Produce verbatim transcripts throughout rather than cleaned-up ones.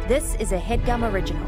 This is a HeadGum original.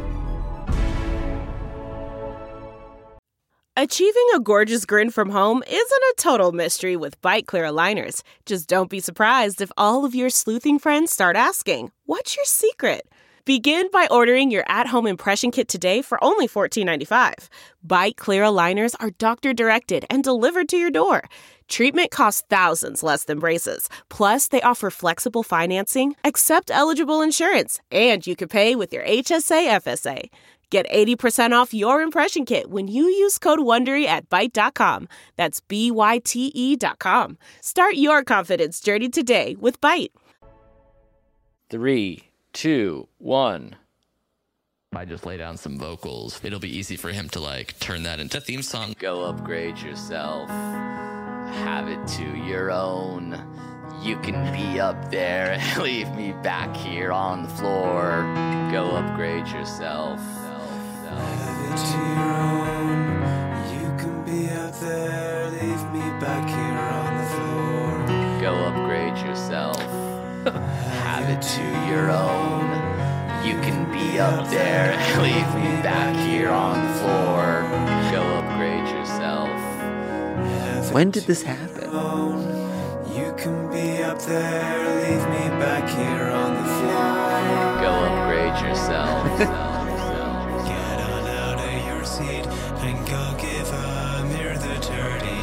Achieving a gorgeous grin from home isn't a total mystery with Byte Clear aligners. Just don't be surprised if all of your sleuthing friends start asking, "What's your secret?" Begin by ordering your at-home impression kit today for only fourteen ninety-five. Byte Clear aligners are doctor-directed and delivered to your door. Treatment costs thousands less than braces. Plus, they offer flexible financing, accept eligible insurance, and you can pay with your H S A F S A. Get eighty percent off your impression kit when you use code WONDERY at Byte dot com. That's B Y T E dot com. Start your confidence journey today with Byte. Three, two, one. I just lay down some vocals. It'll be easy for him to like turn that into a theme song. Go upgrade yourself. Have it to your own. You can be up there and leave me back here on the floor. Go upgrade yourself. Have it to your own. You can be up there, leave me back here on the floor. Go upgrade yourself. Have it to your own. You can be up there and leave me back here on the floor. Go upgrade yourself. When did this happen? You can be up there, leave me back here on the floor. Go upgrade yourself. Get on out of your seat and go give Amir the dirty.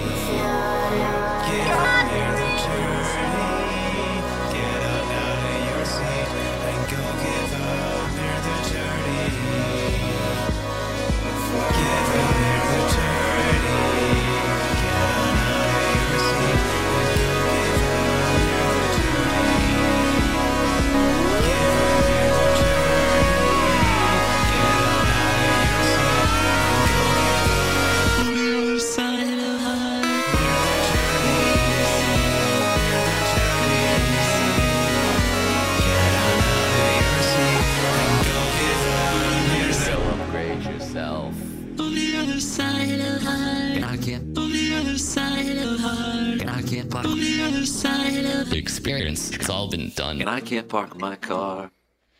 Give Amir the dirty. Get on out of your seat and go give Amir the dirty. Give Amir the dirty. Get on out of your seat and go give Amir the dirty. Give Amir the dirty. Get on out of your seat and go give on the other side of heart. Get on out of your seat and go give Amir the Go upgrade yourself. on the other side of heart. I can't. On the other side of heart. I can't park. On the other side of The experience. It's all been done. And I can't park my car.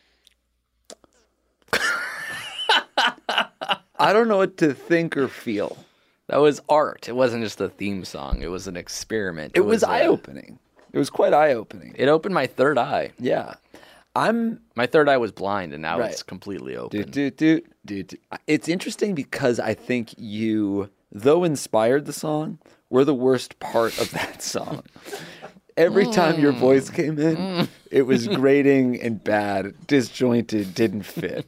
I don't know what to think or feel. That was art. It wasn't just a theme song. It was an experiment. It was a- eye-opening. It was quite eye-opening. It opened my third eye. Yeah. I'm My third eye was blind, and now Right. it's completely do, open. do, do, do, do. It's interesting because I think you, though inspired the song, were the worst part of that song. Every time your voice came in, it was grating and bad, disjointed, didn't fit.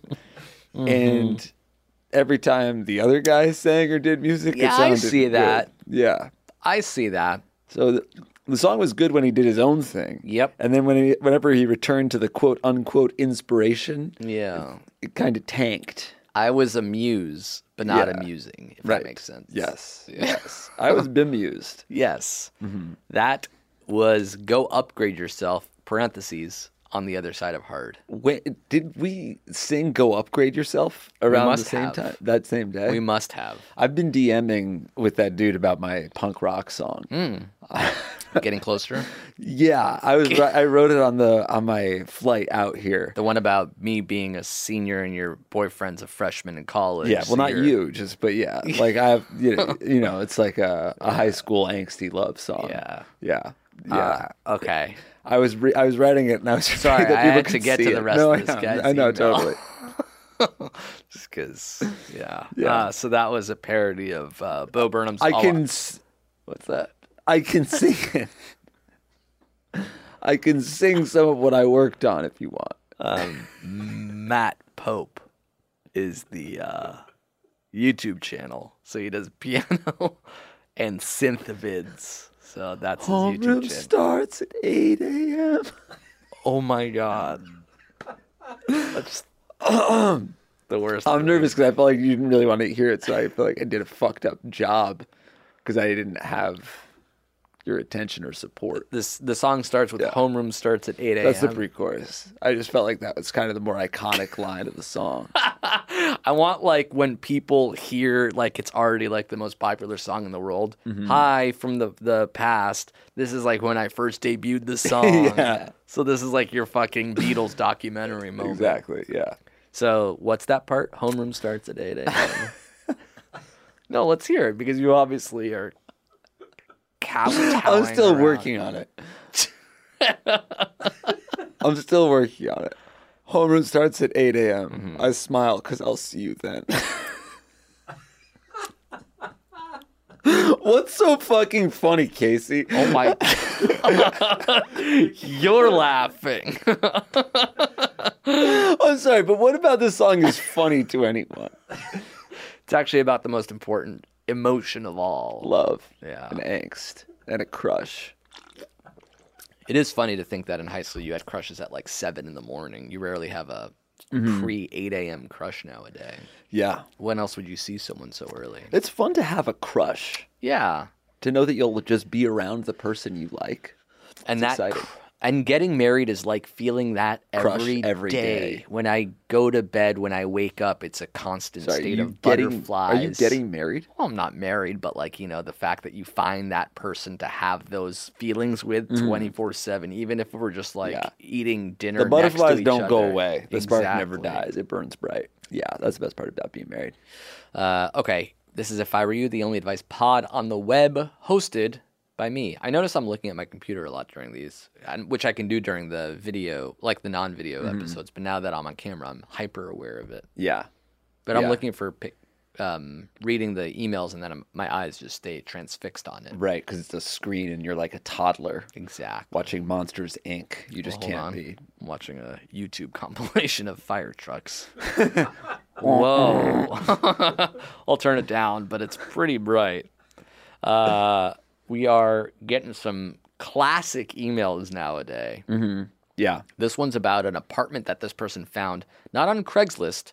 And every time the other guy sang or did music, Yeah, it I sounded see good. that. Yeah. I see that. So the, the song was good when he did his own thing. Yep. And then when he, whenever he returned to the quote unquote inspiration, Yeah. it kind of tanked. I was amused, but not Yeah. amusing, if Right. that makes sense. Yes. Yes. I was bemused. Yes. Mm-hmm. That was go upgrade yourself, parentheses, on the other side of hard. Wait, did we sing "Go Upgrade Yourself" around must the same have. time? That same day. We must have. I've been DMing with that dude about my punk rock song. Getting closer. Yeah, I was. ri- I wrote it on the on my flight out here. The one about me being a senior and your boyfriend's a freshman in college. Yeah, well, not You're- you, just but yeah, like I have, you know, you know, it's like a, a high school angsty love song. Yeah. yeah, yeah. Uh, okay. I was re- I was writing it, and I was Sorry, afraid that I people had to could get see to the it. rest no, of this I know, guy's I know, email. totally. Just because, yeah. Yeah. Uh, so that was a parody of uh, Bo Burnham's. I All can. I- s- What's that? I can sing it. I can sing some of what I worked on if you want. um, Matt Pope is the uh, YouTube channel. So he does piano and synth vids. So that's his YouTube Homeroom channel. starts at eight a.m. Oh my god. That's the worst. I'm nervous because I felt like you didn't really want to hear it, so I feel like I did a fucked up job because I didn't have your attention or support. This the song starts with Yeah. homeroom starts at eight a.m. That's the pre-chorus. I just felt like that was kind of the more iconic line of the song. I want like when people hear like it's already like the most popular song in the world. Mm-hmm. Hi from the the past. This is like when I first debuted the song. Yeah. So this is like your fucking Beatles documentary moment. Exactly. Yeah. So what's that part? Homeroom starts at eight a.m. No, let's hear it because you obviously are. Kowtowing I'm still around. working on it. I'm still working on it. Homeroom starts at eight a.m. Mm-hmm. I smile because I'll see you then. What's so fucking funny, Casey? Oh my! You're laughing. I'm sorry, but what about this song is funny to anyone? It's actually about the most important emotion of all. Love Yeah. and angst and a crush. It is funny to think that in high school you had crushes at like seven in the morning. You rarely have a pre eight a.m. crush nowadays. Yeah. When else would you see someone so early? It's fun to have a crush. Yeah. To know that you'll just be around the person you like. And It's that exciting. cr- and getting married is like feeling that Crush every every day. day. When I go to bed, when I wake up, it's a constant So are state you of getting, butterflies. Are you getting married? Well, I'm not married, but like, you know, the fact that you find that person to have those feelings with twenty-four seven, even if we're just like Yeah. eating dinner. The next to butterflies each don't go other. away. The spark never Exactly. dies. It burns bright. Yeah, that's the best part about being married. Uh, okay, this is If I Were You, the only advice pod on the web, hosted by me. I notice I'm looking at my computer a lot during these, and which I can do during the video, like the non-video Mm-hmm. episodes. But now that I'm on camera, I'm hyper aware of it. Yeah. But I'm Yeah. looking for pic- um, reading the emails, and then I'm, my eyes just stay transfixed on it. Right, because it's a screen and you're like a toddler Exactly. watching Monsters, Incorporated. You just Hold can't on. be. I'm watching a YouTube compilation of fire trucks. Whoa. I'll turn it down, but it's pretty bright. Uh, we are getting some classic emails nowadays. Yeah. This one's about an apartment that this person found, not on Craigslist,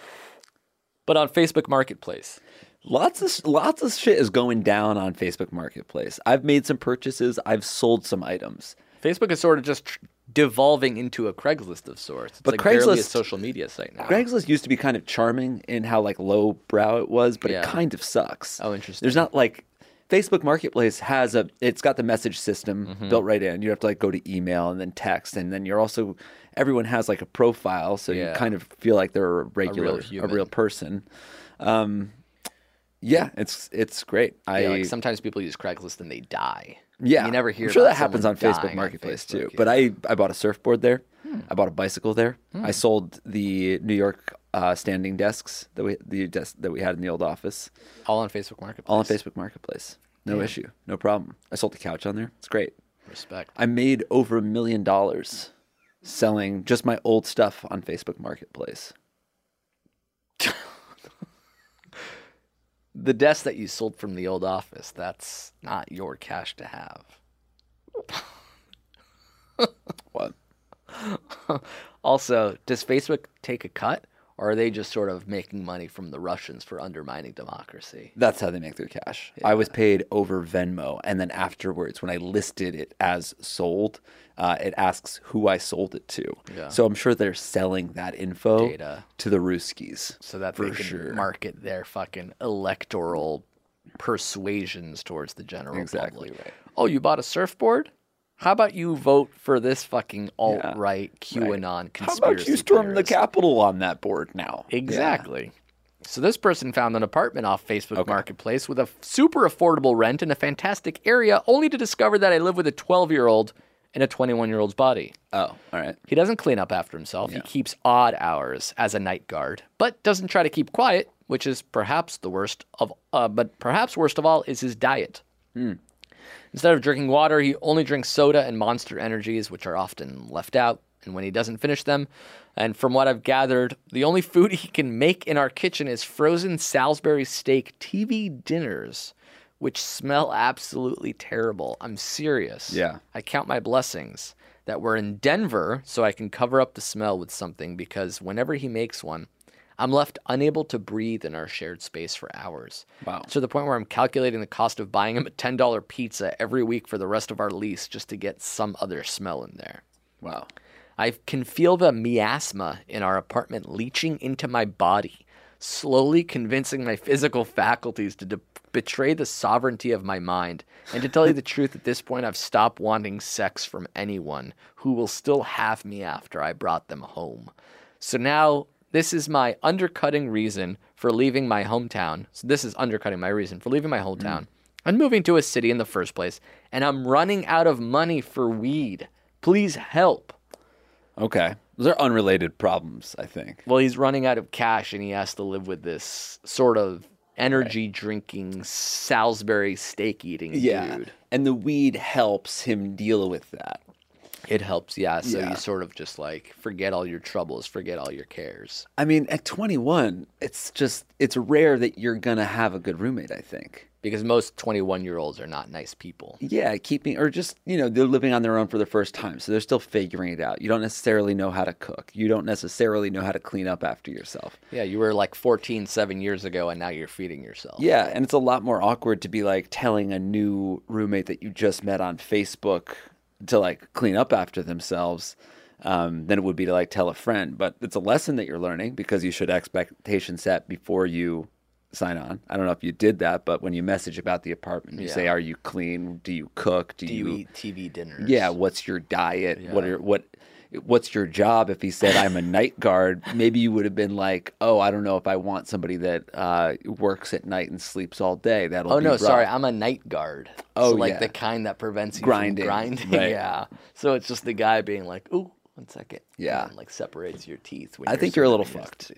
but on Facebook Marketplace. Lots of lots of shit is going down on Facebook Marketplace. I've made some purchases. I've sold some items. Facebook is sort of just tr- devolving into a Craigslist of sorts. It's But like barely a Craigslist- social media site now. Craigslist used to be kind of charming in how like lowbrow it was, but Yeah. it kind of sucks. Oh, interesting. There's not like Facebook Marketplace has a. It's got the message system Mm-hmm. built right in. You have to like go to email and then text, and then you're also everyone has like a profile, so Yeah. you kind of feel like they're a regular, a human. real person. Um, yeah, it's it's great. I Yeah, like sometimes people use Craigslist and they die. Yeah, you never hear. I'm sure about that happens on someone Facebook dying on Marketplace too. Facebook, yeah. But I, I bought a surfboard there. Hmm. I bought a bicycle there. I sold the New York uh, standing desks that we the desk that we had in the old office, all on Facebook Marketplace. all on Facebook Marketplace. No issue, no problem. I sold the couch on there. It's great. Respect. I made over a million dollars selling just my old stuff on Facebook Marketplace. The desk that you sold from the old office, that's not your cash to have. What? Also, does Facebook take a cut, or are they just sort of making money from the Russians for undermining democracy? That's how they make their cash. I was paid over Venmo, and then afterwards, when I listed it as sold, uh, it asks who I sold it to. Yeah. So I'm sure they're selling that info Data. to the Ruskies. So that For they can sure. market their fucking electoral persuasions towards the general Exactly public. right. Oh, you bought a surfboard? How about you vote for this fucking alt-right QAnon How conspiracy about you storm the theorist? Capitol on that board now? Exactly. So this person found an apartment off Facebook Marketplace with a super affordable rent in a fantastic area, only to discover that I live with a twelve-year-old in a twenty-one-year-old's body. Yeah. Oh, all right. He doesn't clean up after himself. He keeps odd hours as a night guard, but doesn't try to keep quiet, which is perhaps the worst of. Uh, but perhaps worst of all is his diet. Instead of drinking water, he only drinks soda and Monster Energies, which are often left out. And when he doesn't finish them, and from what I've gathered, the only food he can make in our kitchen is frozen Salisbury steak T V dinners, which smell absolutely terrible. I'm serious. Yeah. I count my blessings that we're in Denver so I can cover up the smell with something, because whenever he makes one, I'm left unable to breathe in our shared space for hours. Wow. To the point where I'm calculating the cost of buying him a ten dollar pizza every week for the rest of our lease just to get some other smell in there. Wow. I can feel the miasma in our apartment leaching into my body, slowly convincing my physical faculties to de- betray the sovereignty of my mind. And to tell you the truth, at this point, I've stopped wanting sex from anyone who will still have me after I brought them home. So now, this is my undercutting reason for leaving my hometown. So this is undercutting my reason for leaving my hometown mm. and moving to a city in the first place. And I'm running out of money for weed. Please help. Okay. Those are unrelated problems, I think. Well, he's running out of cash and he has to live with this sort of energy drinking, Salisbury steak eating yeah. dude. And the weed helps him deal with that. It helps, yeah. So Yeah. you sort of just like forget all your troubles, forget all your cares. I mean, at twenty-one, it's just, it's rare that you're going to have a good roommate, I think. Because most twenty-one-year-olds are not nice people. Yeah, keeping, or just, you know, they're living on their own for the first time. So they're still figuring it out. You don't necessarily know how to cook. You don't necessarily know how to clean up after yourself. Yeah, you were like fourteen seven years ago, and now you're feeding yourself. Yeah, and it's a lot more awkward to be like telling a new roommate that you just met on Facebook to like clean up after themselves um, than it would be to like tell a friend. But it's a lesson that you're learning because you should expectation set before you sign on. I don't know if you did that, but when you message about the apartment, you Yeah. say, "Are you clean? Do you cook? Do, Do you, you eat T V dinners? Yeah, what's your diet? Yeah. What are what what's your job?" If he said, "I'm a night guard," maybe you would have been like, "Oh, I don't know if I want somebody that uh, works at night and sleeps all day." That'll Oh be no, rough. sorry, I'm a night guard. Oh, so like yeah. the kind that prevents you Grinding, from grinding. right. Yeah. So it's just the guy being like, "Ooh, one second." Yeah. And like separates your teeth. When I think you're a little serving your fucked. food.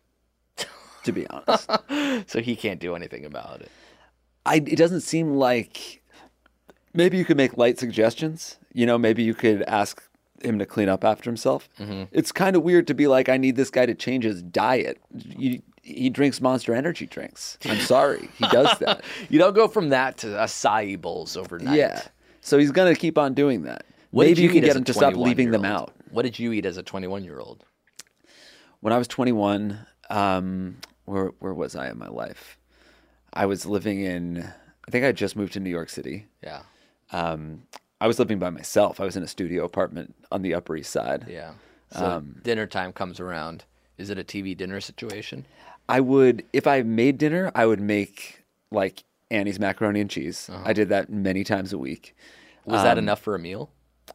To be honest, So he can't do anything about it. I, it doesn't seem like maybe you could make light suggestions. You know, maybe you could ask him to clean up after himself. Mm-hmm. It's kind of weird to be like, I need this guy to change his diet. You, he drinks Monster Energy drinks. I'm sorry, he does that. You don't go from that to acai bowls overnight. Yeah, so he's gonna keep on doing that. What maybe did you you can eat get as a him to stop leaving them twenty-one-year-old? out. What did you eat as a twenty-one-year-old? When I was twenty-one, um, where where was I in my life? I was living in. I think I had just moved to New York City. Yeah. Um, I was living by myself. I was in a studio apartment on the Upper East Side. Yeah. So Um, dinner time comes around. Is it a T V dinner situation? I would, if I made dinner, I would make like Annie's macaroni and cheese. Uh-huh. I did that many times a week. Was that Um, enough for a meal?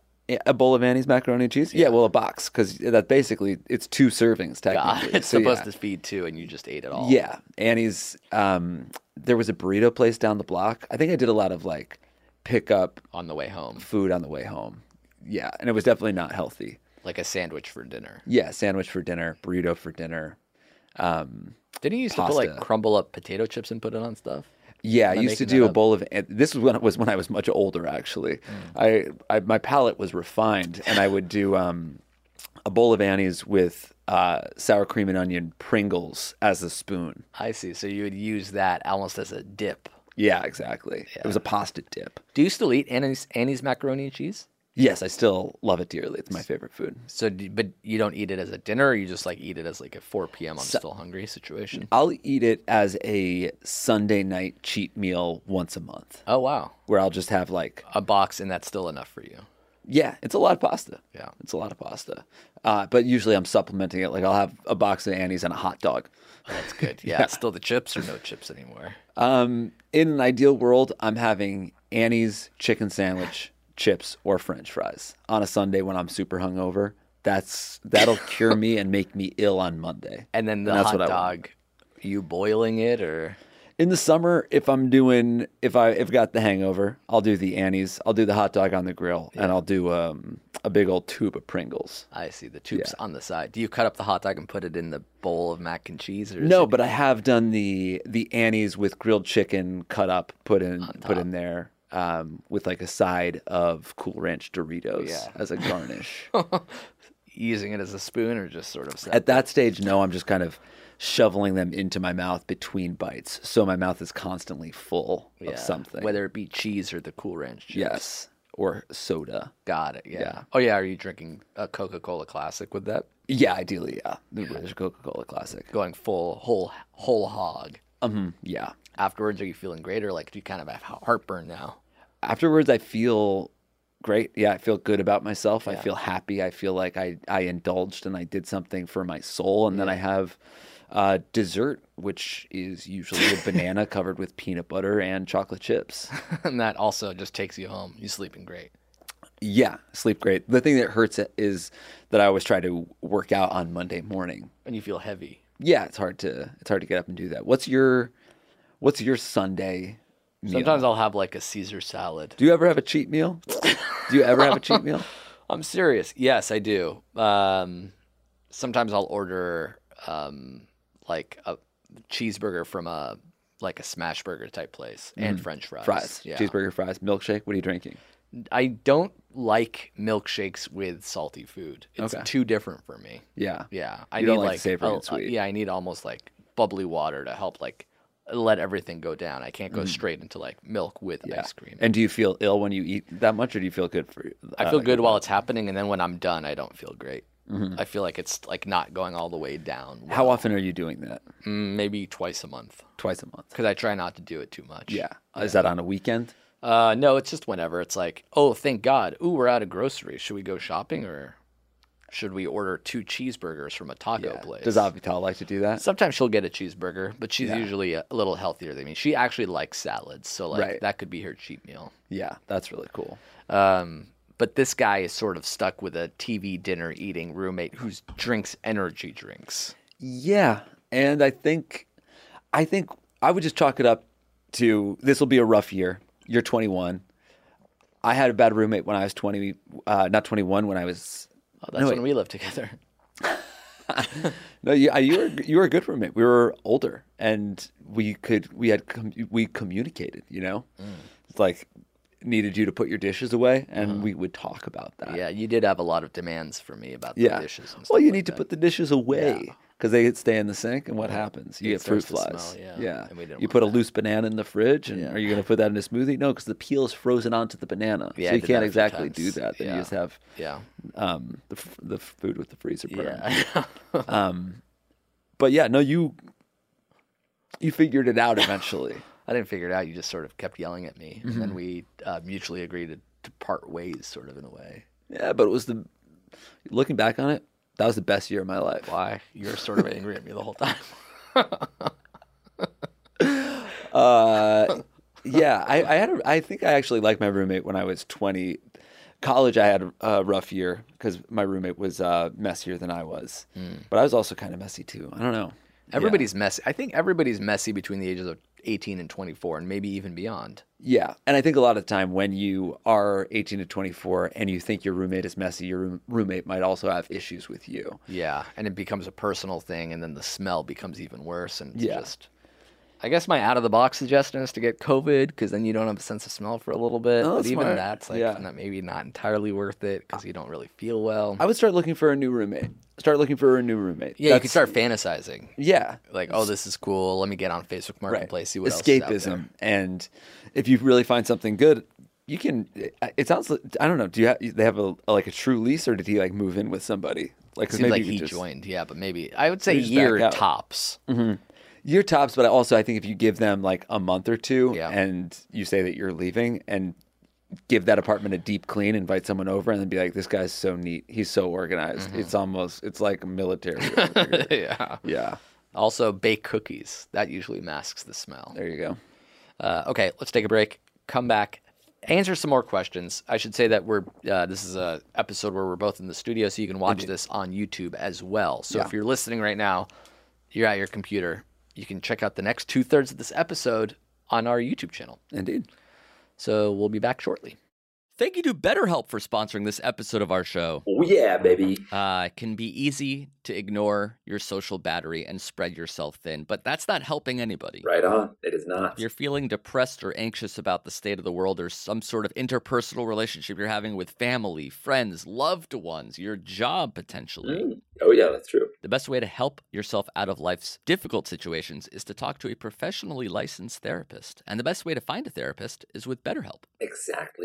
A bowl of Annie's macaroni and cheese? Yeah, well, a box, because that basically, it's two servings God, technically. it's So, supposed yeah. to feed two, and you just ate it all. Yeah, Annie's. Um, there was a burrito place down the block. I think I did a lot of like pick up On the way home, food on the way home. Yeah, and it was definitely not healthy. like a sandwich for dinner. Yeah, sandwich for dinner, burrito for dinner. Um, Didn't you used to put like Pasta. crumble up potato chips and put it on stuff? yeah, I Am I used to making do that a up? bowl of. and This was when it was when I was much older. Actually, Mm. I, I my palate was refined, and I would do um, a bowl of Annie's with uh, sour cream and onion Pringles as a spoon. I see. So you would use that almost as a dip. Yeah, exactly. It was a pasta dip. Do you still eat Annie's, Annie's macaroni and cheese? Yes, I still love it dearly. It's my favorite food. So, do, but you don't eat it as a dinner, or you just like eat it as like a four p.m. I'm still hungry situation? I'll eat it as a Sunday night cheat meal once a month, Oh wow, where I'll just have like, a box, and that's still enough for you. yeah, it's a lot of pasta. Yeah. It's a lot of pasta. Uh, but usually I'm supplementing it. Like I'll have a box of Annie's and a hot dog. Oh, that's good. Yeah, it's still the chips or no chips anymore. Um, in an ideal world, I'm having Annie's chicken sandwich, chips, or French fries on a Sunday when I'm super hungover. That's that'll cure me and make me ill on Monday. And then the And that's hot what I want. dog, you boiling it or? In the summer, if I'm doing if I if got the hangover, I'll do the Annie's. I'll do the hot dog on the grill, and I'll do um, a big old tube of Pringles. I see the tubes Yeah. on the side. Do you cut up the hot dog and put it in the bowl of mac and cheese? Or is No, it- but I have done the the Annie's with grilled chicken cut up, put in put in there um, with like a side of Cool Ranch Doritos Yeah. as a garnish. using it as a spoon or just sort of At that stage, no, I'm just kind of shoveling them into my mouth between bites, so my mouth is constantly full Yeah, of something. whether it be cheese or the Cool Ranch chips. yes, or soda. Got it. Yeah. Yeah. Oh yeah. Are you drinking a Coca-Cola Classic with that? Yeah, ideally, yeah. There's a Coca-Cola Classic. Going full whole whole hog. Um, yeah. Afterwards, are you feeling great, or like do you kind of have heartburn now? Afterwards, I feel great. Yeah, I feel good about myself. I Yeah. feel happy. I feel like I, I indulged and I did something for my soul. And then I have uh, dessert, which is usually a banana covered with peanut butter and chocolate chips. And that also just takes you home. You sleeping great. Yeah, sleep great. The thing that hurts it is that I always try to work out on Monday morning. And you feel heavy. Yeah, it's hard to it's hard to get up and do that. What's your what's your Sunday meal? Sometimes I'll have like a Caesar salad. Do you ever have a cheat meal? Do you ever have a cheat meal? I'm serious. Yes, I do. Um, sometimes I'll order um, like a cheeseburger from a like a smash burger type place and French fries. Fries, Yeah. cheeseburger fries, milkshake. What are you drinking? I don't like milkshakes with salty food. It's Okay. too different for me. Yeah. Yeah, I You need don't like like savory a- and sweet. yeah, I need almost like bubbly water to help like let everything go down. I can't go straight into like milk with Mm. Yeah. ice cream. And do you feel ill when you eat that much, or do you feel good for? I uh, feel like good about while it? it's happening, and then when I'm done, I don't feel great. Mm-hmm. I feel like it's like not going all the way down. How well. often are you doing that? Mm, maybe twice a month Twice a month. because I try not to do it too much. Yeah. Is that on a weekend? Uh, no, it's just whenever. It's like, oh, thank God. Ooh, we're out of groceries. Should we go shopping or should we order two cheeseburgers from a taco place? Does Avital like to do that? Sometimes she'll get a cheeseburger, but she's Yeah. usually a, a little healthier than me. She actually likes salads, so like Right. that could be her cheat meal. Yeah, that's really cool. Um, but this guy is sort of stuck with a T V dinner eating roommate who drinks energy drinks. Yeah, and I think, I think I would just chalk it up to this will be a rough year. You're twenty-one. I had a bad roommate when I was twenty, uh, not twenty-one. When I was Oh, that's No, when wait. we lived together. no, you, you were you were a good roommate. We were older, and we could we had com- we communicated. You know, it's like needed you to put your dishes away, and we would talk about that. Yeah, you did have a lot of demands for me about the yeah. dishes. And stuff Well, you like need to that. put the dishes away. Yeah. Because they stay in the sink, and what happens? You It get fruit starts to flies. smell, yeah, and we didn't You want put a that. loose banana in the fridge, and Yeah. are you going to put that in a smoothie? No, because the peel is frozen onto the banana. Yeah, so I you did can't that a few exactly do times. that. Then Yeah. you just have Yeah, um, the f- the food with the freezer burn. yeah. Um, but yeah, no, you you figured it out eventually. I didn't figure it out. You just sort of kept yelling at me, and Mm-hmm. then we uh, mutually agreed to, to part ways, sort of in a way. Yeah, but it was the looking back on it, that was the best year of my life. Why? You're sort of angry at me the whole time. Uh, yeah, I, I had. A, I think I actually liked my roommate when I was twenty. College, I had a, a rough year because my roommate was uh, messier than I was, but I was also kind of messy too. I don't know. Everybody's messy. I think everybody's messy between the ages of eighteen and twenty-four, and maybe even beyond. Yeah, and I think a lot of the time when you are eighteen to twenty-four and you think your roommate is messy, your room, roommate might also have issues with you. Yeah, and it becomes a personal thing, and then the smell becomes even worse. And it's Yeah. just, I guess my out of the box suggestion is to get COVID because then you don't have a sense of smell for a little bit. Oh, but that's even smart. that's like Yeah. not, maybe not entirely worth it because you don't really feel well. I would start looking for a new roommate. Start looking for a new roommate. yeah, you That's- can start fantasizing. Yeah, Like, oh, this is cool. Let me get on Facebook Marketplace, see what else escapism. is out there. And if you really find something good, you can. It sounds. like I don't know. Do you have? They have a, like a true lease, or did he like move in with somebody? Like 'cause Seems maybe like you could he just- joined, yeah, but maybe I would say Maybe just year back out. tops. Year tops, but also I think if you give them like a month or two, Yeah. and you say that you're leaving, and give that apartment a deep clean, invite someone over, and then be like, "This guy's so neat. He's so organized. Mm-hmm. It's almost. It's like military." over here." Yeah. Yeah. Also, bake cookies. That usually masks the smell. There you go. Uh, okay, let's take a break. Come back. Answer some more questions. I should say that we're uh, this is a episode where we're both in the studio, so you can watch this on YouTube as well. So Yeah. if you're listening right now, you're at your computer. You can check out the next two thirds of this episode on our YouTube channel. Indeed. So we'll be back shortly. Thank you to BetterHelp for sponsoring this episode of our show. Oh, yeah, baby. Uh, it can be easy to ignore your social battery and spread yourself thin, but that's not helping anybody. Right on. It is not. If you're feeling depressed or anxious about the state of the world or some sort of interpersonal relationship you're having with family, friends, loved ones, your job potentially, Mm. Oh, yeah, that's true. the best way to help yourself out of life's difficult situations is to talk to a professionally licensed therapist. And the best way to find a therapist is with BetterHelp. Exactly right.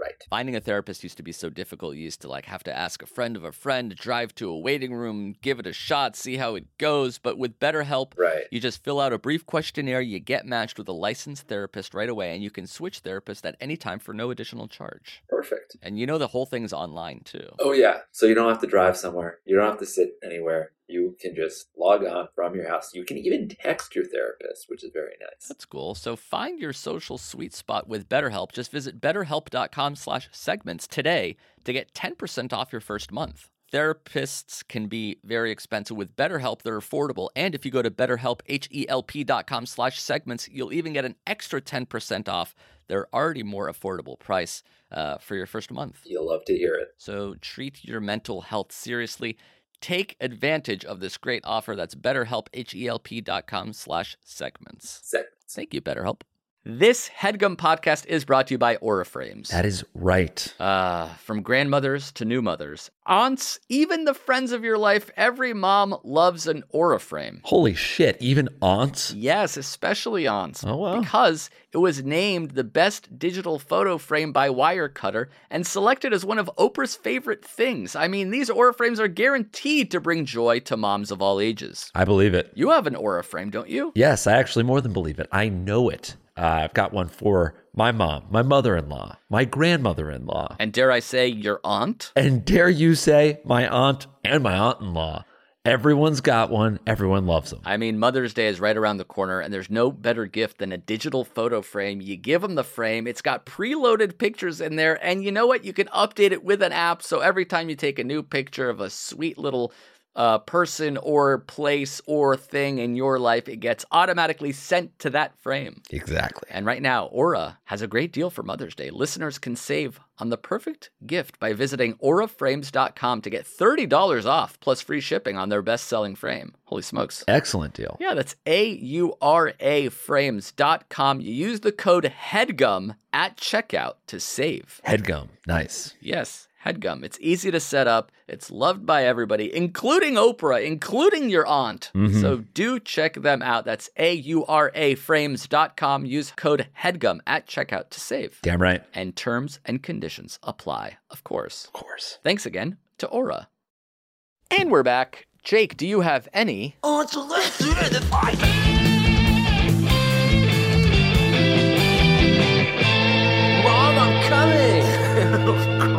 right. Finding a therapist used to be so difficult. You used to like have to ask a friend of a friend, drive to a waiting room, give it a shot, see how it goes. But with BetterHelp, Right. you just fill out a brief questionnaire, you get matched with a licensed therapist right away, and you can switch therapists at any time for no additional charge. Perfect. And you know the whole thing's online too. Oh, yeah. So you don't have to drive somewhere. You don't have to sit anywhere. You can just log on from your house. You can even text your therapist, which is very nice. That's cool. So find your social sweet spot with BetterHelp. Just visit betterhelp.com slash segments today to get ten percent off your first month. Therapists can be very expensive. With BetterHelp, they're affordable. And if you go to betterhelp, H-E-L-P dot com slash segments, you'll even get an extra ten percent off their already more affordable price uh, for your first month. You'll love to hear it. So treat your mental health seriously. Take advantage of this great offer. That's betterhelp, H-E-L-P dot com slash segments. Segments. Thank you, BetterHelp. This HeadGum podcast is brought to you by Aura Frames. That is right. Uh, from grandmothers to new mothers, aunts, even the friends of your life, every mom loves an Aura frame. Holy shit, even aunts? Yes, especially aunts. Oh, wow. Because it was named the best digital photo frame by Wirecutter and selected as one of Oprah's favorite things. I mean, these Aura frames are guaranteed to bring joy to moms of all ages. I believe it. You have an Aura frame, don't you? Yes, I actually more than believe it. I know it. Uh, I've got one for my mom, my mother-in-law, my grandmother-in-law, And dare I say, your aunt? and dare you say my aunt and my aunt-in-law. Everyone's got one. Everyone loves them. I mean, Mother's Day is right around the corner, and there's no better gift than a digital photo frame. You give them the frame, it's got preloaded pictures in there, and you know what? You can update it with an app, so every time you take a new picture of a sweet little uh, person or place or thing in your life, it gets automatically sent to that frame. Exactly. And right now, Aura has a great deal for Mother's Day. Listeners can save on the perfect gift by visiting aura frames dot com to get thirty dollars off plus free shipping on their best-selling frame. Holy smokes. Excellent deal. Yeah, that's A U R A frames dot com. You use the code HEADGUM at checkout to save. Headgum. Nice. Yes, HEADGUM. It's easy to set up. It's loved by everybody, including Oprah, including your aunt. Mhm. So do check them out. That's A U R A frames dot com. Use code HEADGUM at checkout to save. Damn right. And terms and conditions apply, of course. Of course. Thanks again to Aura. And we're back. Jake, do you have any? Oh, so let's do the fight. Mom, I'm coming.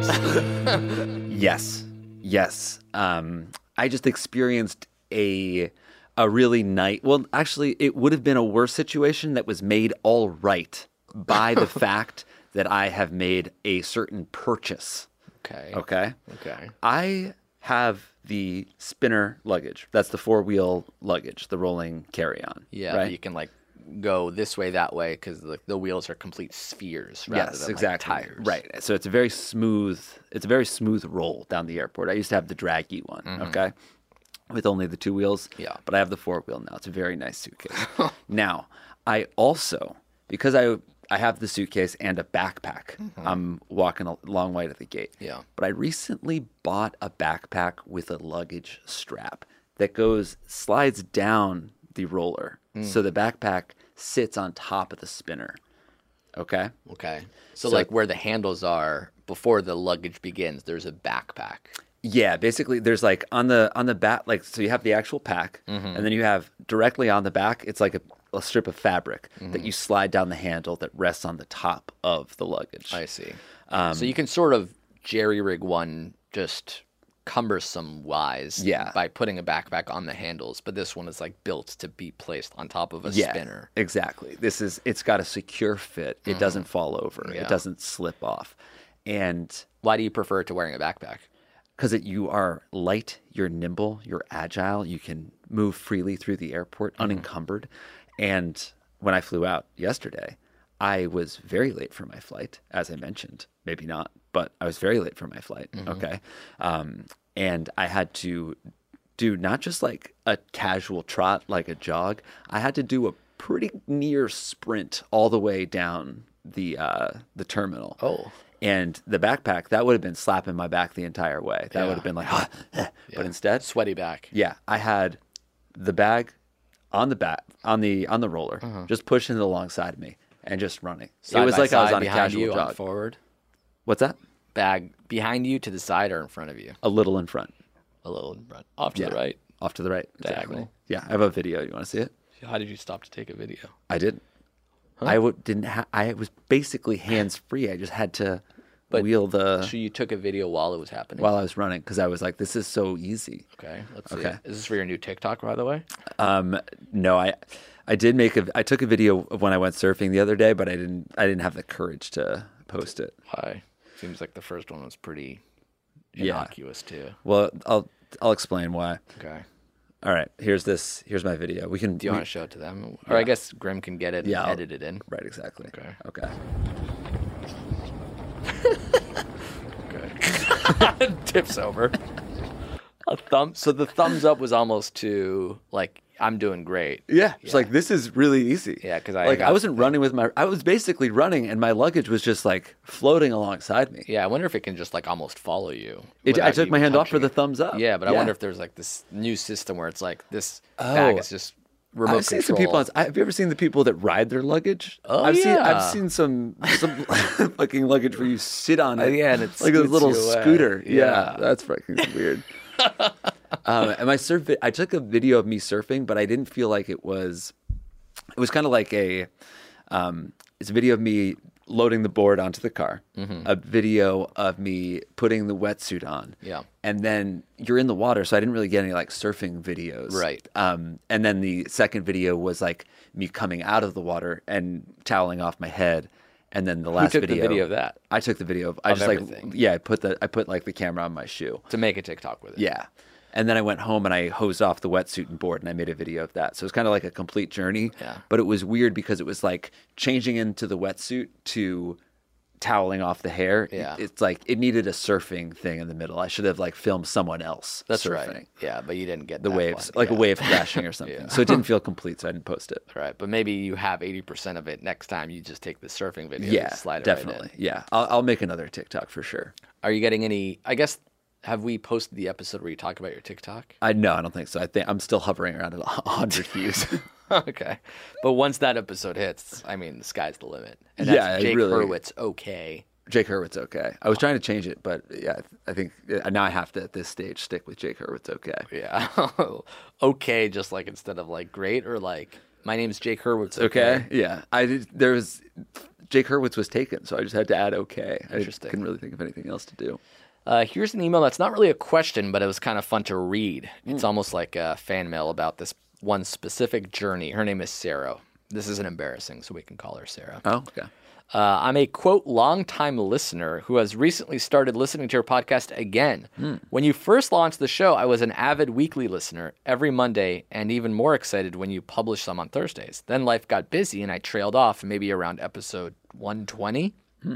Gross. Yes. Yes. Um, I just experienced a a really nice. Well, actually, it would have been a worse situation that was made all right by the fact that I have made a certain purchase. Okay. Okay. Okay. I have the spinner luggage. That's the four wheel luggage, the rolling carry on. Yeah, Right. you can like go this way, that way, because the, the wheels are complete spheres rather Yes, than exactly. like tires. Right. So it's a very smooth. It's a very smooth roll down the airport. I used to have the draggy one. Okay. With only the two wheels. Yeah. But I have the four wheel now. It's a very nice suitcase. Now, I also, because I I have the suitcase and a backpack, I'm walking a long way to the gate. Yeah. But I recently bought a backpack with a luggage strap that goes, slides down the roller. So the backpack sits on top of the spinner. Okay. Okay. So, So- like where the handles are before the luggage begins, there's a backpack. Yeah, basically there's like on the on the back, like, so you have the actual pack, and then you have directly on the back, it's like a, a strip of fabric that you slide down the handle that rests on the top of the luggage. I see. Um, so you can sort of jerry rig one just cumbersome wise Yeah. by putting a backpack on the handles, but this one is like built to be placed on top of a yeah, spinner. exactly. This is, it's got a secure fit. It doesn't fall over. Yeah. It doesn't slip off. And Why do you prefer to wearing a backpack? because you are light, you're nimble, you're agile, you can move freely through the airport unencumbered. And when I flew out yesterday, I was very late for my flight, as I mentioned. Maybe not, but I was very late for my flight. Okay. Um, and I had to do not just like a casual trot, like a jog. I had to do a pretty near sprint all the way down the uh, the terminal. Oh. And the backpack, that would have been slapping my back the entire way. That Yeah. would have been like, but instead, Sweaty back. yeah, I had the bag on the back on the on the roller, just pushing it alongside me and just running. Side it was by like I was side on a behind casual you, on jog. forward. What's that? Bag behind you, to the side, or in front of you? A little in front. A little in front. Off to Yeah. the right. Off to the right. Exactly. Diagonal. Yeah, I have a video. You want to see it? How did you stop to take a video? I didn't. I w- didn't. Ha- I was basically hands free. I just had to But- wheel the So you took a video while it was happening? while I was running because I was like, "This is so easy." Okay, let's see. Okay. Is this for your new TikTok, by the way? Um, no, I, I did make a. I took a video of when I went surfing the other day, but I didn't. I didn't have the courage to post it. Why? Seems like the first one was pretty Yeah. innocuous too. Well, I'll I'll explain why. Okay. All right, here's this. Here's my video. We can. Do you we- want to show it to them? Or I guess Grim can get it Yeah, and I'll- edit it in. Right, exactly. Okay. Okay. Okay. Tips over. A thumb. So the thumbs up was almost to like, I'm doing great. Yeah, it's like this is really easy. Yeah, 'cause I like I got- wasn't running with my. I was basically running, and my luggage was just like floating alongside me. Yeah, I wonder if it can just like almost follow you. It, I without took you my hand off for touching the it. thumbs up. Yeah, but I wonder if there's like this new system where it's like this bag Oh. is just remote I've seen some control. people. On, have you ever seen the people that ride their luggage? Oh, I've seen. yeah. I've seen some some fucking luggage where you sit on it. Oh, yeah, and it like a scoots little you away. scooter. Yeah. Yeah. that's fucking weird. um, and my surf. vi- I took a video of me surfing, but I didn't feel like it was. It was kind of like a. Um, it's a video of me loading the board onto the car. Mm-hmm. A video of me putting the wetsuit on. Yeah. And then you're in the water, so I didn't really get any like surfing videos. Right. Um, and then the second video was like me coming out of the water and toweling off my head. And then the last took the video, video of that? I took the video of. I Of just everything? like yeah, I put the I put like the camera on my shoe. To make a TikTok with it. Yeah. And then I went home and I hosed off the wetsuit and board and I made a video of that. So it's kind of like a complete journey. Yeah. But it was weird because it was like changing into the wetsuit to toweling off the hair. Yeah. It's like it needed a surfing thing in the middle. I should have like filmed someone else That's surfing. right. Yeah, but you didn't get The that waves, one. like a Yeah. wave crashing or something. Yeah. So it didn't feel complete, so I didn't post it. Right, but maybe you have eighty percent of it. Next time you just take the surfing video Yeah, and slide it definitely. right in. Yeah, I'll, I'll make another TikTok for sure. Are you getting any, I guess, have we posted the episode where you talk about your TikTok? I no, I don't think so. I think I'm still hovering around at a hundred views. Okay. But once that episode hits, I mean, the sky's the limit. And that's Yeah, it Jake really- Hurwitz, okay. Jake Hurwitz, okay. I was trying to change it, but yeah, I think uh, now I have to at this stage stick with Jake Hurwitz, okay. Yeah. Okay, just like instead of like great or like, my name's Jake Hurwitz, Okay, yeah. I did. There was Jake Hurwitz was taken, so I just had to add okay. I Interesting. couldn't really think of anything else to do. Uh, here's an email that's not really a question, but it was kind of fun to read. It's almost like a fan mail about this one specific journey. Her name is Sarah. This isn't embarrassing, so we can call her Sarah. Oh, okay. Uh, I'm a, quote, longtime listener who has recently started listening to your podcast again. When you first launched the show, I was an avid weekly listener every Monday and even more excited when you published some on Thursdays. Then life got busy and I trailed off maybe around episode one twenty.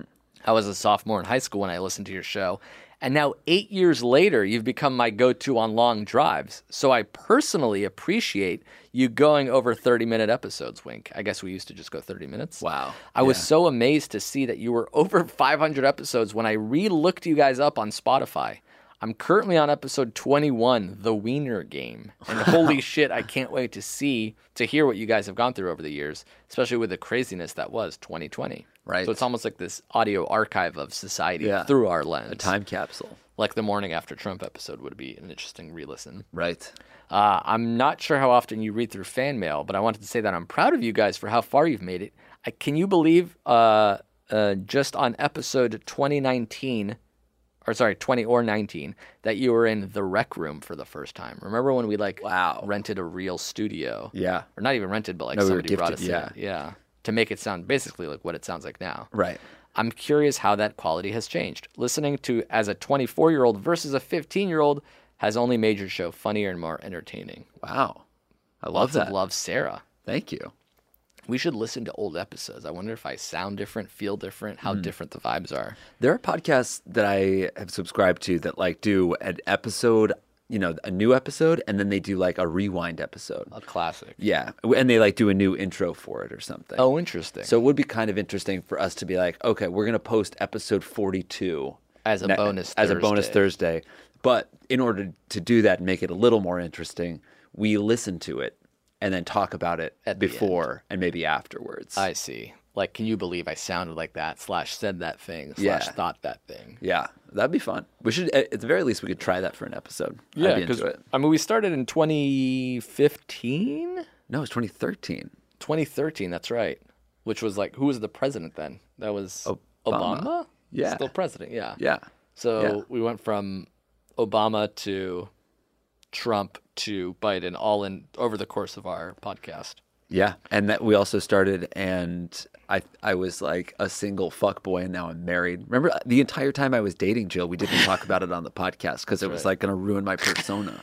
I was a sophomore in high school when I listened to your show. And now, eight years later, you've become my go-to on long drives. So I personally appreciate you going over thirty-minute episodes, Wink. I guess we used to just go thirty minutes. Wow. I was so amazed to see that you were over five hundred episodes when I re-looked you guys up on Spotify. I'm currently on episode twenty-one, The Wiener Game. And holy shit, I can't wait to see, to hear what you guys have gone through over the years, especially with the craziness that was twenty twenty. Right. So it's almost like this audio archive of society Yeah. through our lens. A time capsule. Like the morning after Trump episode would be an interesting re-listen. Right. Uh, I'm not sure how often you read through fan mail, but I wanted to say that I'm proud of you guys for how far you've made it. I, can you believe uh, uh, just on episode twenty nineteen, or sorry, twenty or nineteen, that you were in the rec room for the first time? Remember when we like Wow. rented a real studio? Yeah. Or not even rented, but like No, we were somebody brought us gifted, yeah. in. Yeah. To make it sound basically like what it sounds like now. Right. I'm curious how that quality has changed. Listening to as a twenty-four-year-old versus a fifteen-year-old has only made your show funnier and more entertaining. Wow. I love Lots that. of love, Sarah. Thank you. We should listen to old episodes. I wonder if I sound different, feel different, how different the vibes are. There are podcasts that I have subscribed to that like do an episode, you know, a new episode, and then they do like a rewind episode. A classic. Yeah, and they like do a new intro for it or something. Oh, interesting. So it would be kind of interesting for us to be like, okay, we're gonna post episode forty-two As a ne- bonus as a bonus Thursday. Thursday. But in order to do that and make it a little more interesting, we listen to it and then talk about it At the before and maybe afterwards. I see. like, can you believe I sounded like that, slash said that thing, slash Yeah. thought that thing. Yeah, that'd be fun. We should, at at the very least, we could try that for an episode. Yeah, I'd be because into it. I mean, we started in twenty fifteen, No, it's twenty thirteen. twenty thirteen. That's right. Which was like, who was the president then? That was Obama. Obama. Yeah. Still president. Yeah. Yeah. So Yeah. we went from Obama to Trump to Biden, all in over the course of our podcast. Yeah, and that we also started, and I I was like a single fuck boy, and now I'm married. Remember the entire time I was dating Jill, we didn't talk about it on the podcast because it was like going to ruin my persona.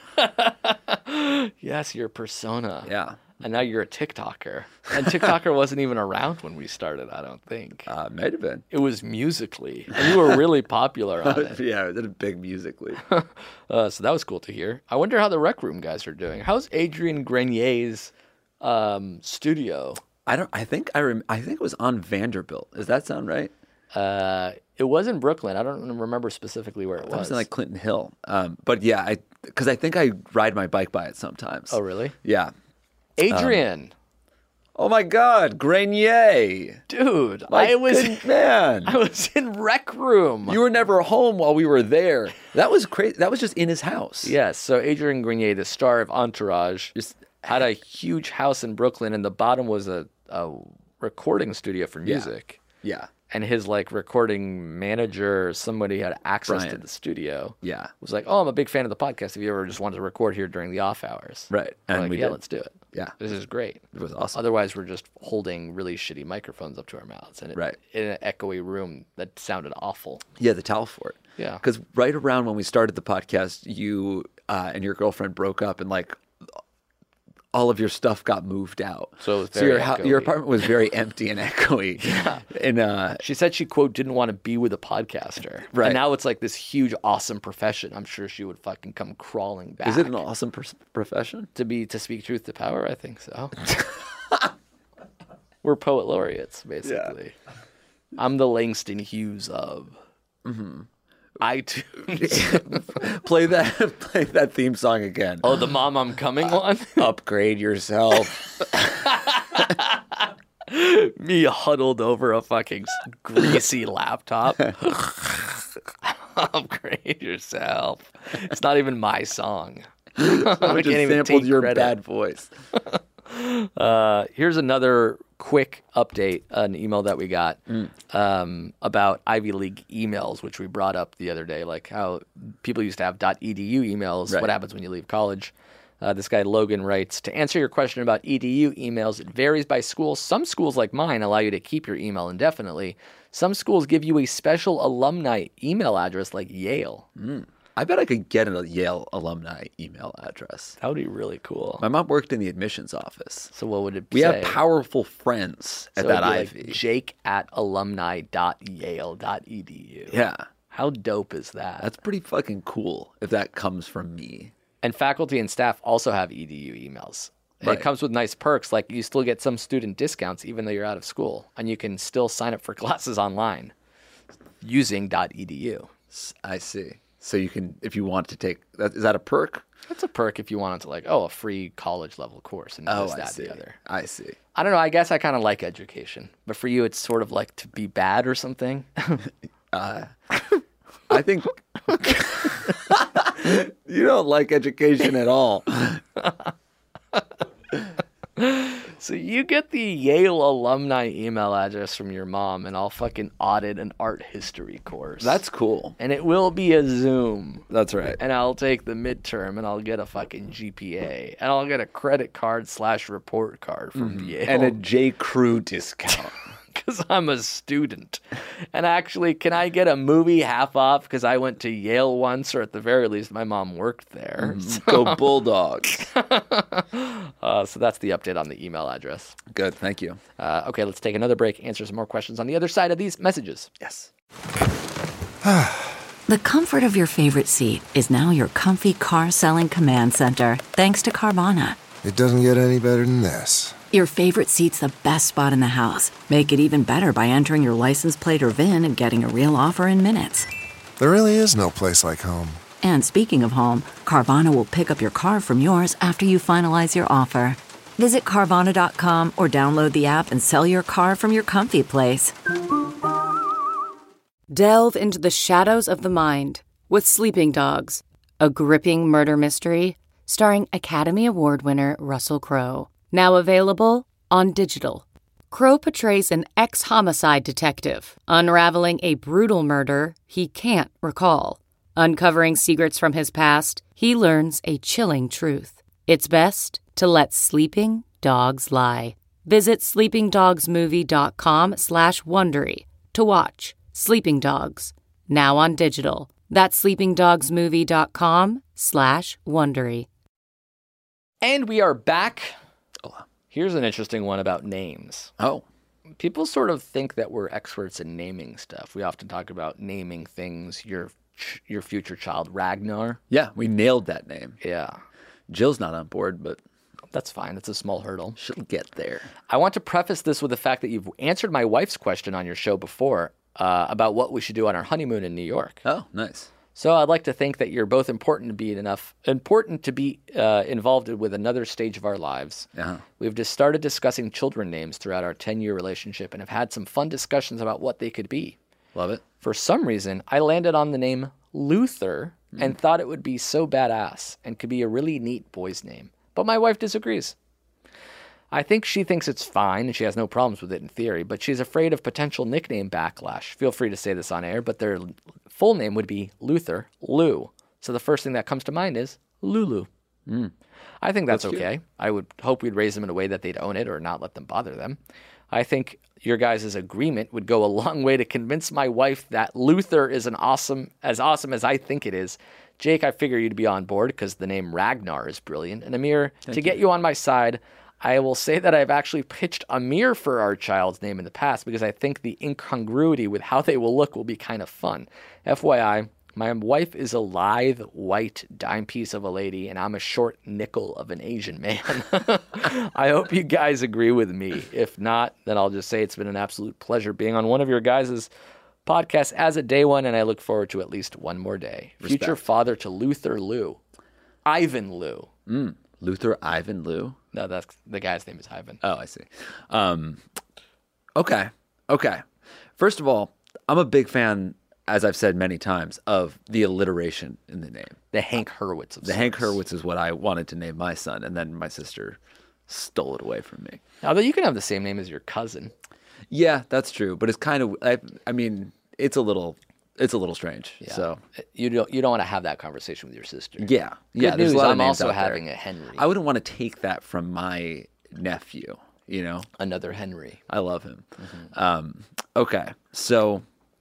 Yes, your persona. Yeah, And now you're a TikToker. And TikToker wasn't even around when we started, I don't think. uh, might have been. It was Musical.ly, and you were really popular on it. Yeah, I did a big Musical.ly. Uh, so that was cool to hear. I wonder how the Rec Room guys are doing. How's Adrian Grenier's um, studio? I don't. I think I rem, I think it was on Vanderbilt. Does that sound right? Uh, it was in Brooklyn. I don't remember specifically where it That was. was in like Clinton Hill. Um, but yeah, I because I think I ride my bike by it sometimes. Oh, really? Yeah. Adrian, Oh my God, Grenier. dude, My I was good man. I was in Rec Room. You were never home while we were there. That was crazy. That was just in his house. Yes. So Adrian Grenier, the star of Entourage, Just had a huge house in Brooklyn, and the bottom was a, a recording studio for music. yeah, And his like recording manager or somebody had access to Brian. the studio. yeah. Was like, oh, I'm a big fan of the podcast. If you ever just wanted to record here during the off hours, Right. I'm And like, we yeah, did. let's do it. Yeah. This is great. It was awesome. Otherwise, we're just holding really shitty microphones up to our mouths, and it, Right. in an echoey room that sounded awful. Yeah, the towel fort. Yeah. Because right around when we started the podcast, you uh, and your girlfriend broke up, and like all of your stuff got moved out. So it was so very your hou- your echoey. apartment was very empty and echoey. Yeah. And uh, She said she, quote, didn't want to be with a podcaster. Right. And now it's like this huge, awesome profession. I'm sure she would fucking come crawling back. is it an awesome pers- profession? To be, to speak truth to power? I think so. We're poet laureates, basically. I'm the Langston Hughes of iTunes. Play that play that theme song again. Oh, the Mom I'm Coming one? Upgrade yourself. Me huddled over a fucking greasy laptop. Upgrade yourself. It's not even my song. I I can't just even sampled take your credit. bad voice. Uh, here's another quick update, an email that we got um, about Ivy League emails, which we brought up the other day, like how people used to have .edu emails. Right. What happens when you leave college? Uh, this guy Logan writes, to answer your question about edu emails, it varies by school. Some schools like mine allow you to keep your email indefinitely. Some schools give you a special alumni email address like Yale. I bet I could get a Yale alumni email address. That would be really cool. My mom worked in the admissions office. So what would it We say? have powerful friends at So that it'd be Ivy. like Jake at alumni dot yale dot e d u. Yeah, How dope is that? that's pretty fucking cool if that comes from me. And faculty and staff also have E D U emails. And Right. it comes with nice perks, like you still get some student discounts even though you're out of school, and you can still sign up for classes online using .edu. S- I see. So you can, if you want to take, that, is that a perk? That's a perk if you wanted to, like, oh, a free college level course and Oh, this, I that, see. the other. I see. I don't know. I guess I kind of like education, but for you, it's sort of like to be bad or something. I think you don't like education at all. So you get the Yale alumni email address from your mom, and I'll fucking audit an art history course. That's cool. and it will be a Zoom. That's right. And I'll take the midterm, and I'll get a fucking G P A, and I'll get a credit card slash report card from Yale. And a J. Crew discount. Because I'm a student. And actually, can I get a movie half off because I went to Yale once, or at the very least, my mom worked there. So, Go Bulldogs. uh, so that's the update on the email address. Good. Thank you. Uh, okay, let's take another break, answer some more questions on the other side of these messages. Yes. The comfort of your favorite seat is now your comfy car selling command center, thanks to Carvana. It doesn't get any better than this. Your favorite seat's the best spot in the house. Make it even better by entering your license plate or V I N and getting a real offer in minutes. There really is no place like home. And speaking of home, Carvana will pick up your car from yours after you finalize your offer. Visit Carvana dot com or download the app and sell your car from your comfy place. Delve into the shadows of the mind with Sleeping Dogs, a gripping murder mystery starring Academy Award winner Russell Crowe. Now available on digital. Crowe portrays an ex-homicide detective unraveling a brutal murder he can't recall. Uncovering secrets from his past, he learns a chilling truth. It's best to let sleeping dogs lie. Visit sleepingdogsmovie.com slash Wondery to watch Sleeping Dogs, now on digital. That's sleepingdogsmovie.com slash Wondery. And we are back. Here's an interesting one about names. Oh. People sort of think that we're experts in naming stuff. We often talk about naming things. Your your future child, Ragnar. Yeah, we nailed that name. Yeah. Jill's not on board, but that's fine. That's a small hurdle. She'll get there. I want to preface this with the fact that you've answered my wife's question on your show before uh, about what we should do on our honeymoon in New York. Oh, nice. So I'd like to think that you're both important to be enough, important to be uh, involved with another stage of our lives. Uh-huh. We've just started discussing children names throughout our ten-year relationship and have had some fun discussions about what they could be. Love it. For some reason, I landed on the name Luther mm. and thought it would be so badass and could be a really neat boy's name. But my wife disagrees. I think she thinks it's fine and she has no problems with it in theory, but she's afraid of potential nickname backlash. Feel free to say this on air, but their full name would be Luther Lou. So the first thing that comes to mind is Lulu. Mm. I think that's, that's okay. Cute. I would hope we'd raise them in a way that they'd own it or not let them bother them. I think your guys' agreement would go a long way to convince my wife that Luther is an awesome, as awesome as I think it is. Jake, I figure you'd be on board because the name Ragnar is brilliant. And Amir, Thank to get you. you on my side, I will say that I've actually pitched Amir for our child's name in the past because I think the incongruity with how they will look will be kind of fun. F Y I, my wife is a lithe, white dime piece of a lady, and I'm a short nickel of an Asian man. I hope you guys agree with me. If not, then I'll just say it's been an absolute pleasure being on one of your guys' podcasts as a day one, and I look forward to at least one more day. Respect. Future father to Luther Lou. Ivan Lou. Mm. Luther Ivan Lou? No, that's the guy's name is Ivan. Oh, I see. Um, okay. Okay. First of all, I'm a big fan, as I've said many times, of the alliteration in the name. The Hank Hurwitz of The sorts. Hank Hurwitz is what I wanted to name my son, and then my sister stole it away from me. Although you can have the same name as your cousin. Yeah, that's true, but it's kind of, I, I mean, it's a little, it's a little strange. Yeah. So you don't, you don't want to have that conversation with your sister. Yeah, Good yeah. News, There's a lot I'm of names also out having there. a Henry. I wouldn't want to take that from my nephew. You know, another Henry. I love him. Mm-hmm. Um, okay, so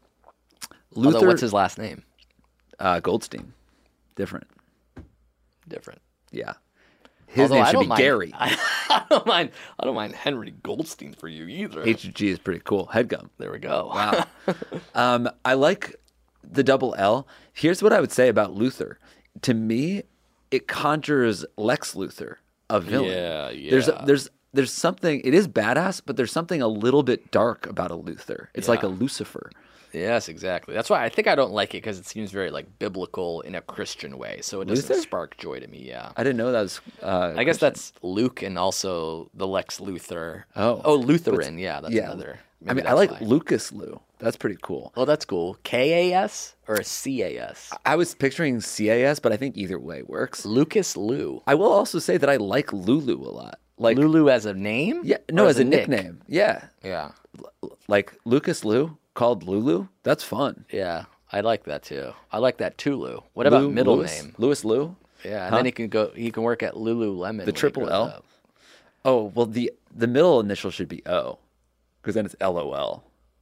Luther. Although, what's his last name? Uh, Goldstein. Different. Different. Yeah. His Although name I should be mind, Gary. I, I don't mind. I don't mind Henry Goldstein for you either. H G is pretty cool. Headgum. There we go. Wow. um, I like the double L. Here's what I would say about Luther. To me, it conjures Lex Luthor, a villain. Yeah, yeah. There's there's there's something. It is badass, but there's something a little bit dark about a Luthor. It's Yeah. like a Lucifer. Yes, exactly. That's why I think I don't like it because it seems very like biblical in a Christian way. So it doesn't Luther? spark joy to me. Yeah. I didn't know that was. Uh, I guess Christian. that's Luke and also the Lex Luthor. Oh. Oh, Lutheran. Yeah, that's yeah. another. I Maybe mean, I that's like why. Lucas Lou. That's pretty cool. Oh, that's cool. K A S or a C A S? I was picturing C A S, but I think either way works. Lucas Lou. I will also say that I like Lulu a lot. Like Lulu as a name? Yeah, no, Or as, a nick? nickname. Yeah, Yeah. like Lucas Lou called Lulu. That's fun. Yeah. I like that too. I like that Tulu. What about Lou- middle Louis? name? Louis Lou. Yeah, and Huh? then he can go. He can work at Lululemon. when The he triple grows L? up. Oh well, the the middle initial should be O, because then it's L O L.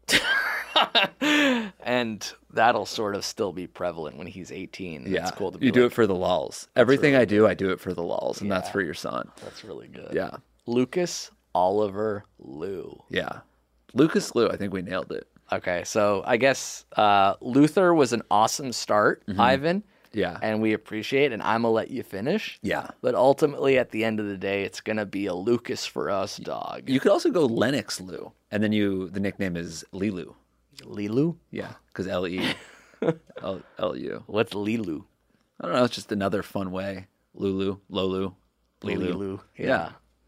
And that'll sort of still be prevalent when he's eighteen. Yeah, It's cool to be you do like, it for the lulz. Everything really I do, I do it for the lulz, and that's Yeah. for your son. That's really good. Yeah, Lucas Oliver Lou. yeah. Lucas Lou. I think we nailed it. Okay, so I guess uh, Luther was an awesome start, Ivan. Yeah. And we appreciate, and I'm gonna let you finish. Yeah. But ultimately, at the end of the day, it's gonna be a Lucas for us, dog. You could also go Lennox Lou, and then you the nickname is Lilu. Lilu? Yeah, because L E L L U. What's Lilu? I don't know. It's just another fun way. Lulu, Lolu, Lilu. Lilu. Yeah.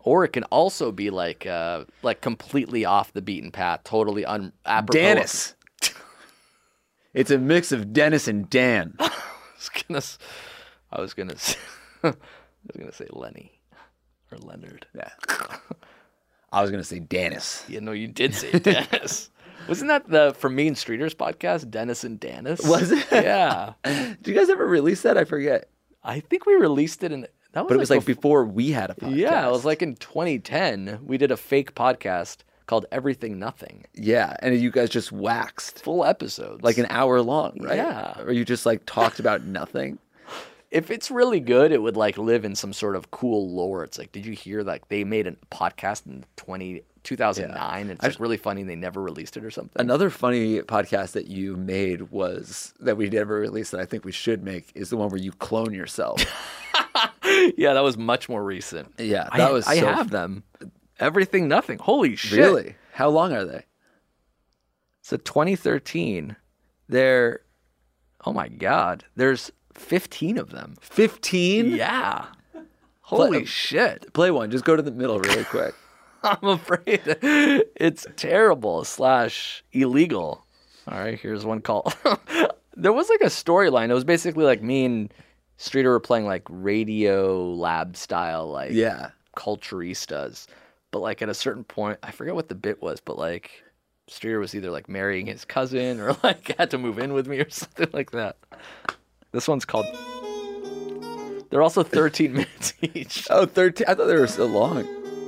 Or it can also be like uh, like completely off the beaten path, totally un apropos. Dennis. It's a mix of Dennis and Dan. I was gonna, s- I was gonna, s- I was gonna say Lenny or Leonard. Yeah. I was gonna say Dennis. Yeah, no, you did say Dennis. Wasn't that the From Mean Streeters podcast, Dennis and Dennis? Was it? Yeah. Did you guys ever release that? I forget. I think we released it in. That was But it was like bef- before we had a podcast. Yeah, it was like in twenty ten. We did a fake podcast called Everything Nothing. Yeah, and you guys just waxed. Full episodes. Like an hour long, right? Yeah. Or you just like talked about nothing. If it's really good, it would like live in some sort of cool lore. It's like, did you hear like they made a podcast in twenty, two thousand nine? Yeah. And it's like really funny. They never released it or something. Another funny podcast that you made was that we never released that I think we should make is the one where you clone yourself. Yeah, that was much more recent. Yeah, I, that was I so have them. Everything Nothing. Holy shit. Really? How long are they? So twenty thirteen, there, oh my God, there's fifteen of them. fifteen? Yeah. Holy Play- shit. Play one. Just go to the middle really quick. I'm afraid it's terrible slash illegal. All right, here's one call. There was like a storyline. It was basically like me and Streeter were playing like Radio Lab style, like Yeah. culturistas. But like at a certain point, I forget what the bit was, but like Streeter was either like marrying his cousin or like had to move in with me or something like that. This one's called. They're also thirteen minutes each. Oh, thirteen. I thought they were so long.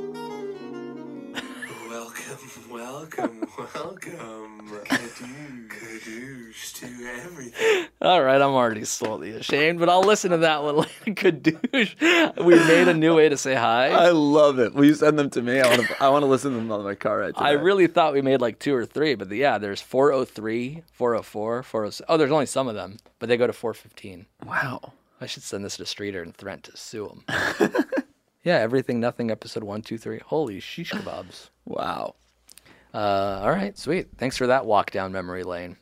Welcome, welcome, welcome. Kadoosh, kadoosh to everything. All right, I'm already slowly ashamed, but I'll listen to that one later. Kadoosh. We made a new way to say hi. I love it. Will you send them to me? I want to. I want to listen to them on my car ride today. I really thought we made like two or three, but the, yeah, there's four oh three, four oh four, four oh six. Oh, there's only some of them, but they go to four fifteen. Wow. I should send this to Streeter and threaten to sue him. Yeah, Everything Nothing, episode one, two, three. Holy shish kebabs. Wow. Uh, all right, sweet. Thanks for that walk down memory lane.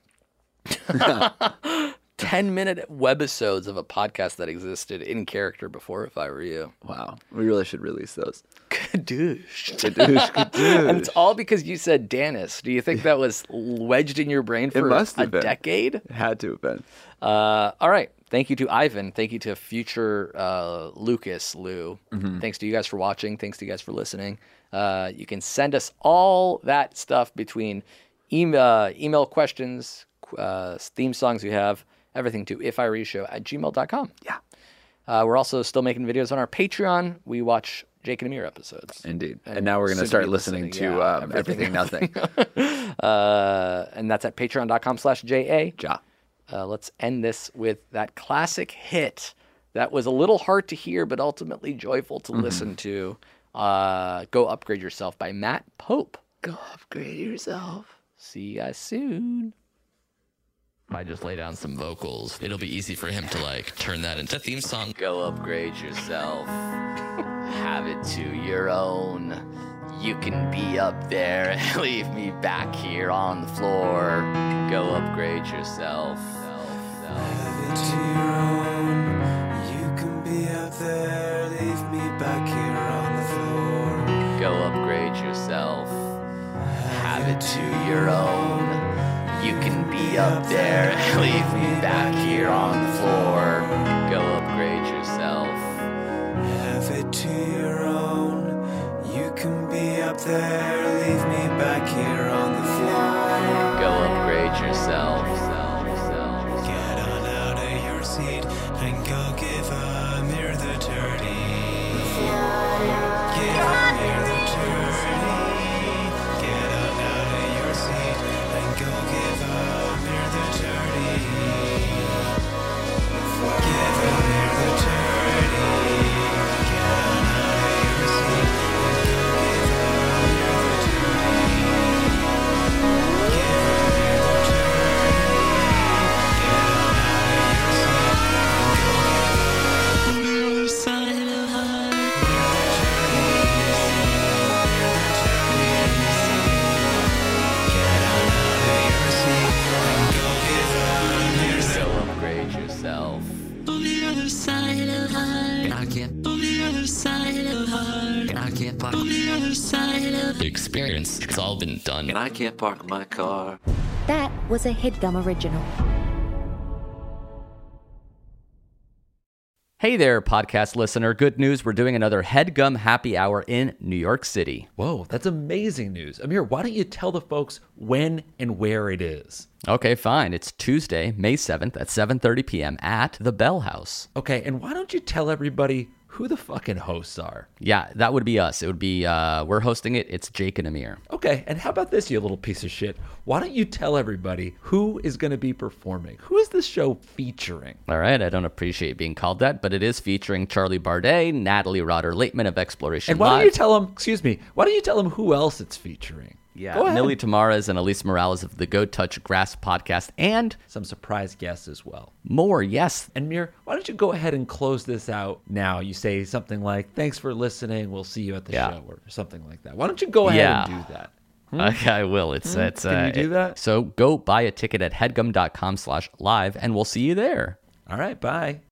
ten minute webisodes of a podcast that existed in character before If I Were You. Wow. We really should release those. Kadoosh. Kadoosh, kadoosh. And it's all because you said Dennis. Do you think that was wedged in your brain for must a have been. decade? It had to have been. Uh, all right. Thank you to Ivan. Thank you to future uh, Lucas Lou. Mm-hmm. Thanks to you guys for watching. Thanks to you guys for listening. Uh, you can send us all that stuff between email, uh, email questions, uh, theme songs we have, everything to if I were you show at gmail dot com. Yeah. Uh, we're also still making videos on our Patreon. We watch Jake and Amir episodes. Indeed. And, now we're going soon to start be listening, listening, to yeah, um, Everything, Nothing. uh, and that's at patreon dot com slash J A. Ja. Uh, let's end this with that classic hit that was a little hard to hear, but ultimately joyful to Mm-hmm. listen to. Uh, Go Upgrade Yourself by Matt Pope. Go upgrade yourself. See you guys soon. If I just lay down some vocals, it'll be easy for him to like turn that into a theme song. Go upgrade yourself. Have it to your own. You can be up there and leave me back here on the floor. Go upgrade yourself. Have it to your own. You can be up there, leave me back here on the floor. Go upgrade yourself. Have it to your own. You can be up there and leave me back here on the floor. Go upgrade yourself. Have it to your own. You can be up there, leave me back here on the floor. Go upgrade yourself. Get on out of your seat and go give Amir the dirty. Give Amir the dirty. Get on out of your seat and go give Amir the dirty. Get can't park the other side of the experience. It's all been done. And I can't park my car. That was a HeadGum original. Hey there, podcast listener. Good news. We're doing another HeadGum Happy Hour in New York City. Whoa, that's amazing news. Amir, why don't you tell the folks when and where it is? Okay, fine. It's Tuesday, May seventh at seven thirty p.m. at the Bell House. Okay, and why don't you tell everybody who the fucking hosts are? Yeah, that would be us. It would be, uh, we're hosting it. It's Jake and Amir. Okay, and how about this, you little piece of shit? Why don't you tell everybody who is going to be performing? Who is this show featuring? All right, I don't appreciate being called that, but it is featuring Charlie Bardet, Natalie Rotter-Lateman of Exploration And why Live. don't you tell them, excuse me, why don't you tell them who else it's featuring? Yeah, Go ahead. Millie Tamares and Elise Morales of the Go Touch Grass podcast, and some surprise guests as well. More, yes. And Mir, why don't you go ahead and close this out now? You say something like, thanks for listening, we'll see you at the Yeah. show, or something like that. Why don't you go ahead Yeah. and do that? Hmm? Okay, I will. It's, Hmm? it's, Can uh, you do it- that? So go buy a ticket at headgum.com slash live, and we'll see you there. All right, bye.